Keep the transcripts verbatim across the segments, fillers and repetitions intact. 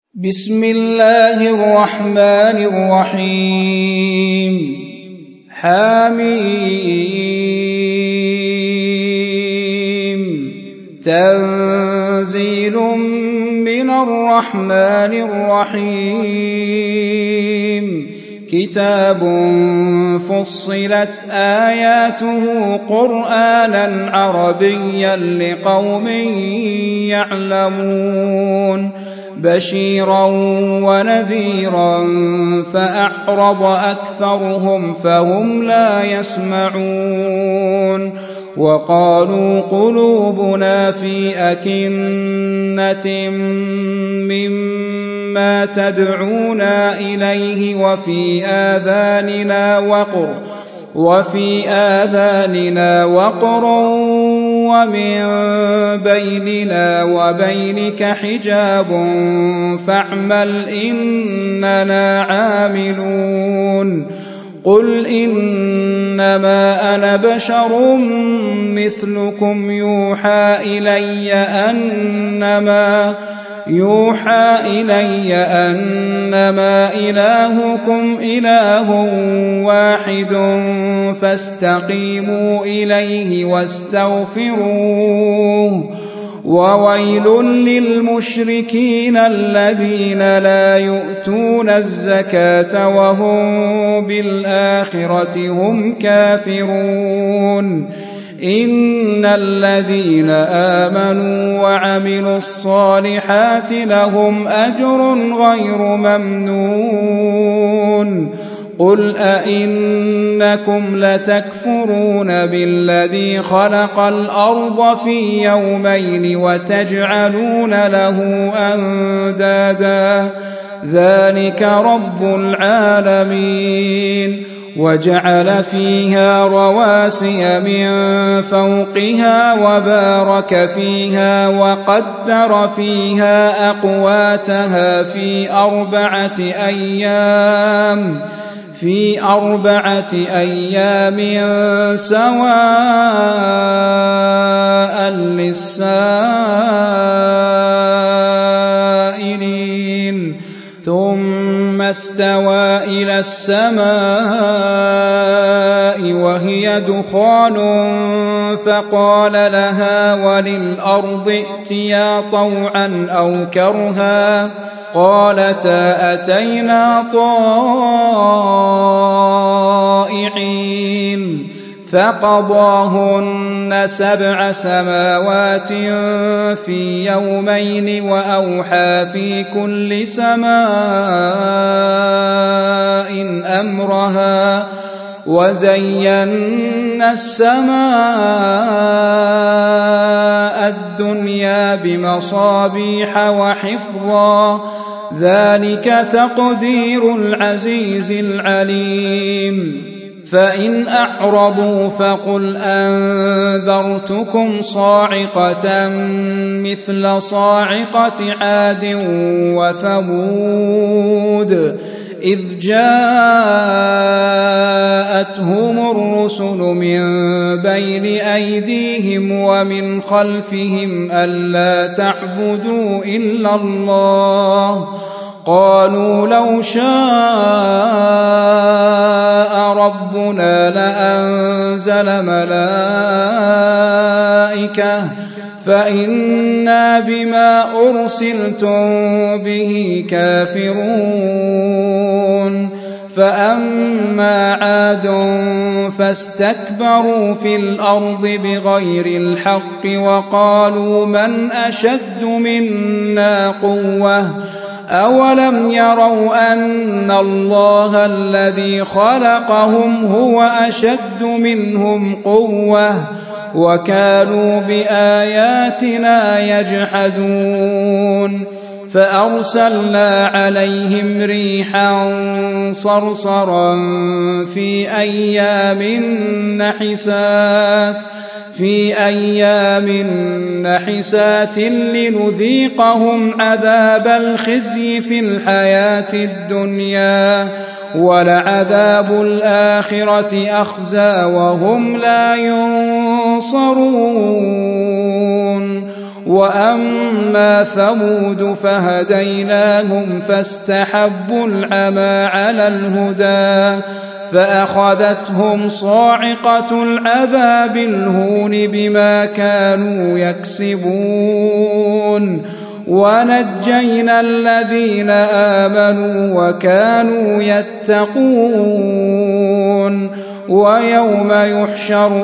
بسم الله الرحمن الرحيم حميم تنزيل من الرحمن الرحيم كتاب فصلت آياته قرآنا عربيا لقوم يعلمون بشيرا ونذيرا فأعرض أكثرهم فهم لا يسمعون وقالوا قلوبنا في أكنة مما تدعونا إليه وفي آذاننا وقر وفي آذاننا وقر ومن بيننا وبينك حجاب فاعمل إننا عاملون قل إنما أنا بشر مثلكم يوحى إلي أنما يوحى إلي أنما إلهكم إله واحد فاستقيموا إليه واستغفروه وويل للمشركين الذين لا يؤتون الزكاة وهم بالآخرة هم كافرون إن الذين آمنوا وعملوا الصالحات لهم أجر غير ممنون قل أئنكم لتكفرون بالذي خلق الأرض في يومين وتجعلون له أندادا ذلك رب العالمين وجعل فيها رواسي من فوقها وبارك فيها وقدر فيها أقواتها في أربعة أيام في أربعة أيام سواء للسائلين ثم استوى إلى السماء وهي دخان فقال لها وللأرض ائتيا طوعا أو كرها قالتا أتينا طائعين فقضاهن سبع سماوات في يومين وأوحى في كل سماء أمرها وزينا السماء الدنيا بمصابيح وحفظا ذلك تقدير العزيز العليم فإن أعرضوا فقل أنذرتكم صاعقة مثل صاعقة عاد وثمود إذ جاءتهم الرسل من بين أيديهم ومن خلفهم ألا تعبدوا إلا الله قالوا لو شاء ربنا لأنزل ملائكة فإنا بما أرسلتم به كافرون فأما عاد فاستكبروا في الأرض بغير الحق وقالوا من أشد منا قوة أولم يروا أن الله الذي خلقهم هو أشد منهم قوة وكانوا بآياتنا يجحدون فأرسلنا عليهم ريحا صرصرا في أيام نحسات في أيام نحسات لنذيقهم عذاب الخزي في الحياة الدنيا ولعذاب الآخرة أخزى وهم لا ينصرون وأما ثمود فهديناهم فاستحبوا العمى على الهدى فأخذتهم صاعقة العذاب الهون بما كانوا يكسبون ونجينا الذين آمنوا وكانوا يتقون ويوم يحشر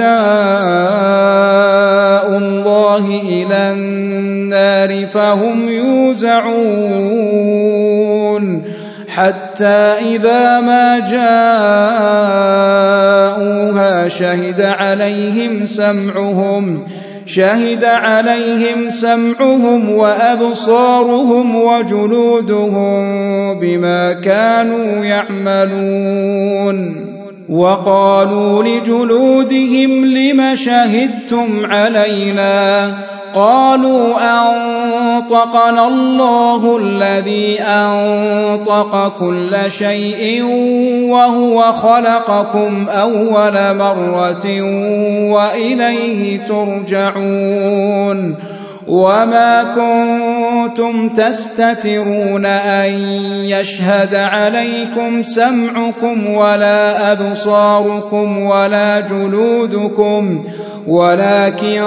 أعداء الله إلى النار فهم يوزعون حتى إذا ما جاءوها شهد عليهم سمعهم شهد عليهم سمعهم وأبصارهم وجلودهم بما كانوا يعملون وقالوا لجلودهم لم شهدتم علينا قالوا أنطقنا الله الذي أنطق كل شيء وهو خلقكم أول مرة وإليه ترجعون وما كنتم تستترون أن يشهد عليكم سمعكم ولا أبصاركم ولا جلودكم ولكن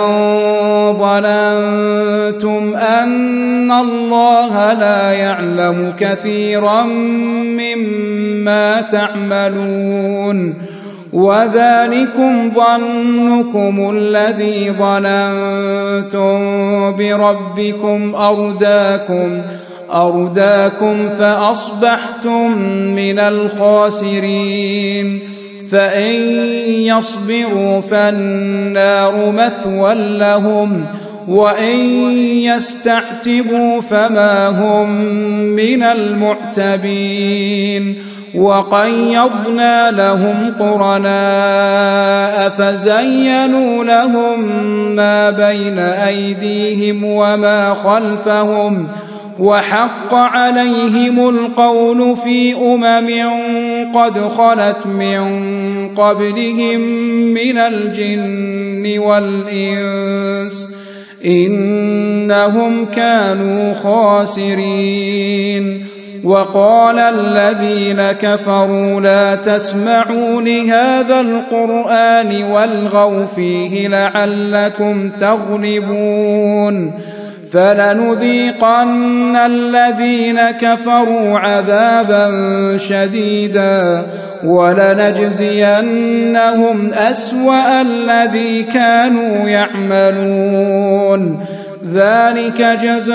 ظننتم أن الله لا يعلم كثيرا مما تعملون وذلكم ظنكم الذي ظننتم بربكم أرداكم أرداكم فأصبحتم من الخاسرين فإن يصبروا فالنار مثوى لهم وإن يستعتبوا فما هم من المعتبين وقيضنا لهم قرناء فزينوا لهم ما بين أيديهم وما خلفهم وحق عليهم القول في أمم قد خلت من قبلهم من الجن والإنس إنهم كانوا خاسرين وقال الذين كفروا لا تسمعوا لهذا القرآن والغوا فيه لعلكم تغلبون فلنذيقن الذين كفروا عذابا شديدا ولنجزينهم أسوأ الذي كانوا يعملون ذلك جزاء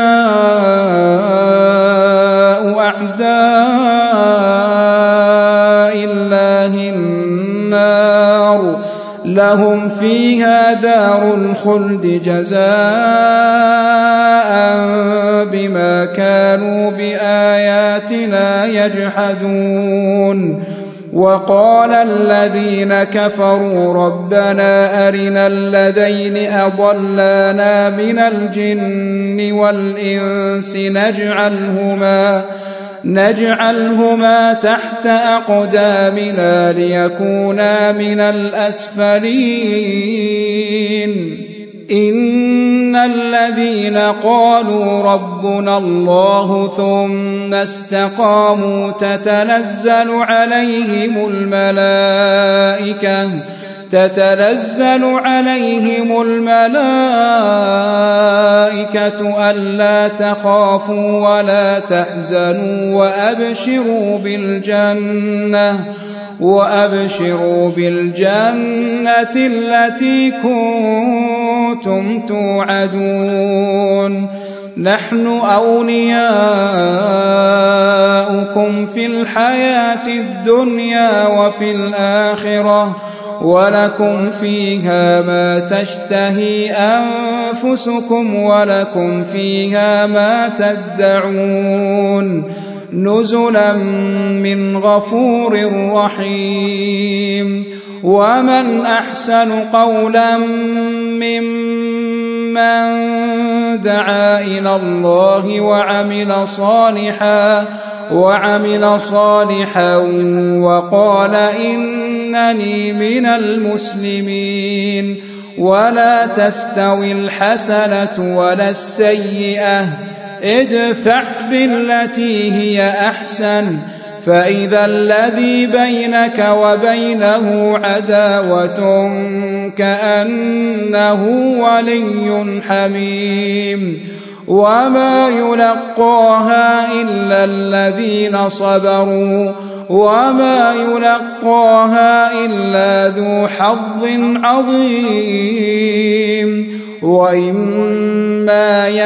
أعداء الله النار لهم فيها دار الخلد جزاء بما كانوا بآياتنا يجحدون وقال الذين كفروا ربنا أرنا الذين أضلانا من الجن والإنس نجعلهما نجعلهما تحت أقدامنا ليكونا من الأسفلين إن الذين قالوا ربنا الله ثم استقاموا تتنزل عليهم الملائكة تتنزل عليهم الملائكة ألا تخافوا ولا تحزنوا وأبشروا بالجنة وأبشروا بالجنة التي كنتم توعدون نحن أولياؤكم في الحياة الدنيا وفي الآخرة ولكم فيها ما تشتهي أنفسكم ولكم فيها ما تدعون نزلا من غفور رحيم ومن أحسن قولا ممن دعا إلى الله وعمل صالحا وعمل صالحا وقال إنني من المسلمين ولا تستوي الحسنة ولا السيئة ادفع بالتي هي أحسن فإذا الذي بينك وبينه عداوة كأنه ولي حميم وما يلقاها إلا الذين صبروا وما يلقاها إلا ذو حظ عظيم وإما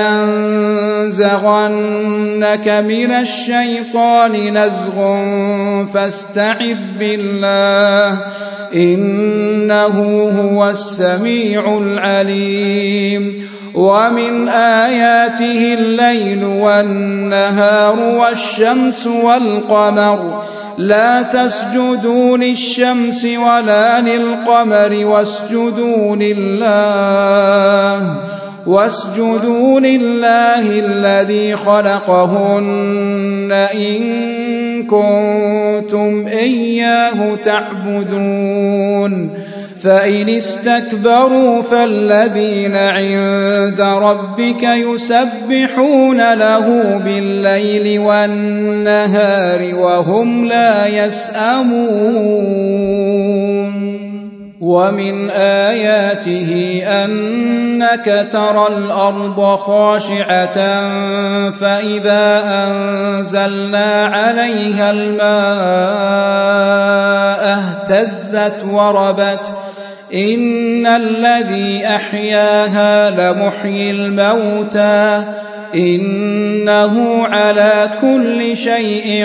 ينزغنك من الشيطان نزغ فاستعذ بالله إنه هو السميع العليم ومن آياته الليل والنهار والشمس والقمر لا تسجدوا للشمس ولا للقمر واسجدوا لله واسجدوا لله الذي خلقهن إن كنتم إياه تعبدون فإن استكبروا فالذين عند ربك يسبحون له بالليل والنهار وهم لا يسأمون ومن آياته أنك ترى الأرض خاشعة فإذا أنزلنا عليها الماء اهتزت وربت إن الذي أحياها لمحيي الموتى إنه على كل شيء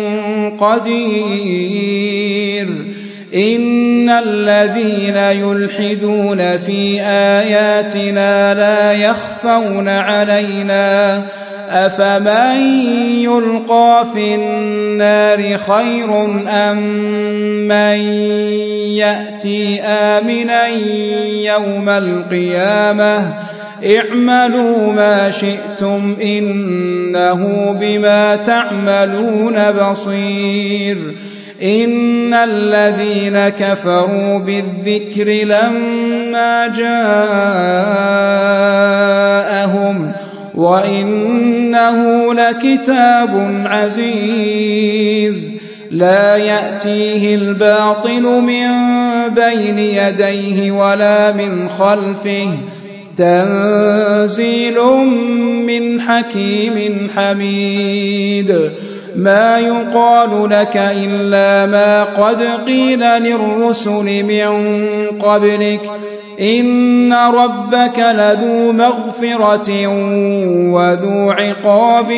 قدير إن الذين يلحدون في آياتنا لا يخفون علينا أفمن يلقى في النار خير أم من يأتي آمنا يوم القيامة اعملوا ما شئتم إنه بما تعملون بصير إن الذين كفروا بالذكر لما جاءهم وإنه لكتاب عزيز لا يأتيه الباطل من بين يديه ولا من خلفه تنزيل من حكيم حميد ما يقال لك إلا ما قد قيل للرسل من قبلك إن ربك لذو مغفرة وذو عقاب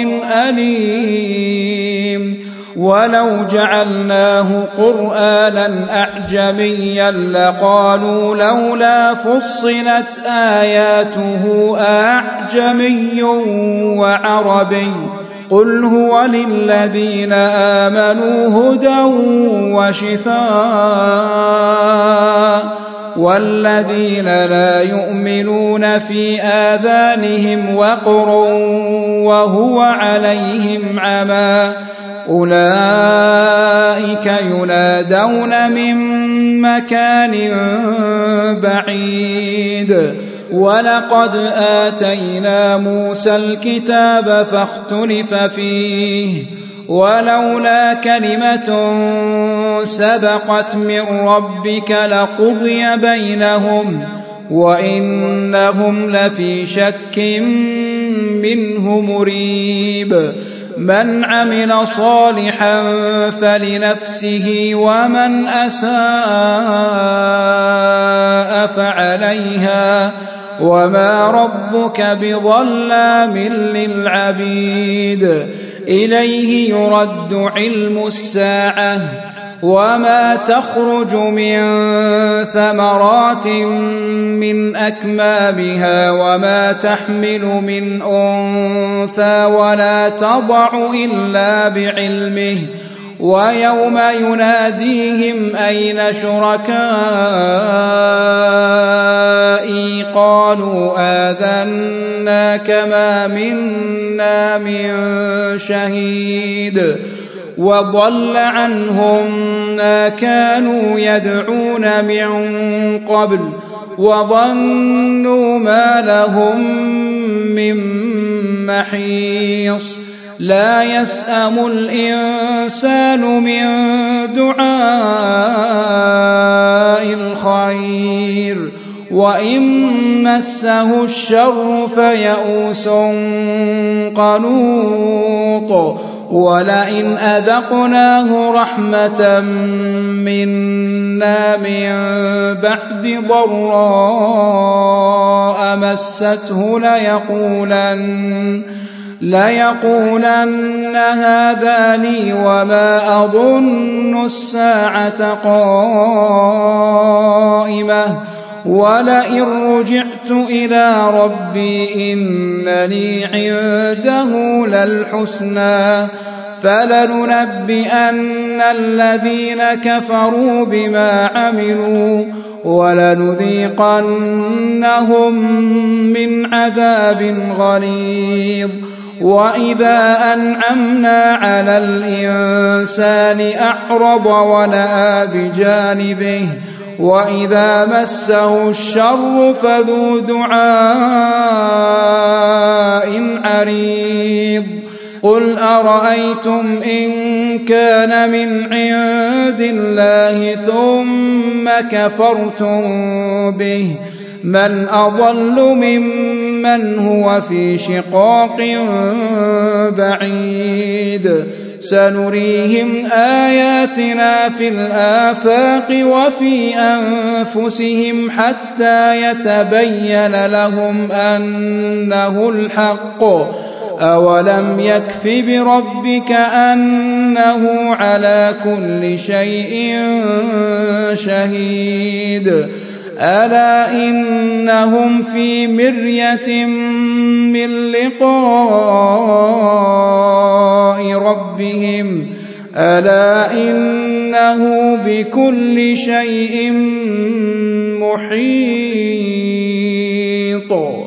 أليم ولو جعلناه قرآنا أعجميا لقالوا لولا فصلت آياته أعجمي وعربي قل هو للذين آمنوا هدى وشفاء والذين لا يؤمنون في آذانهم وقر وهو عليهم عمى أولئك ينادون من مكان بعيد ولقد آتينا موسى الكتاب فاختلف فيه ولولا كلمة سبقت من ربك لقضي بينهم وإنهم لفي شك منه مريب من عمل صالحا فلنفسه ومن أساء فعليها وما ربك بظلام للعبيد إليه يرد علم الساعة وما تخرج من ثمرات من أكمامها وما تحمل من أنثى ولا تضع إلا بعلمه ويوم يناديهم أين شركائي قالوا آذناك ما منا من شهيد وضل عنهم ما كانوا يدعون من قبل وظنوا ما لهم من محيص لا يسأم الإنسان من دعاء الخير وإن مسه الشر فيئوس قنوط ولئن أذقناه رحمة منا من بعد ضراء مسته ليقولن ليقولن هذا لي وما أظن الساعة قائمة ولئن رجعت إلى ربي إن لي عنده للحسنى فلننبئن الذين كفروا بما عملوا ولنذيقنهم من عذاب غليظ وإذا أنعمنا على الإنسان أعرض ونأى بجانبه وإذا مسه الشر فذو دعاء عريض قل أرأيتم إن كان من عند الله ثم كفرتم به من أضل ممن هو في شقاق بعيد سنريهم آياتنا في الآفاق وفي أنفسهم حتى يتبين لهم أنه الحق أولم يكف بربك أنه على كل شيء شهيد ألا إنهم في مرية من لقاء ربهم ألا إنه بكل شيء محيط.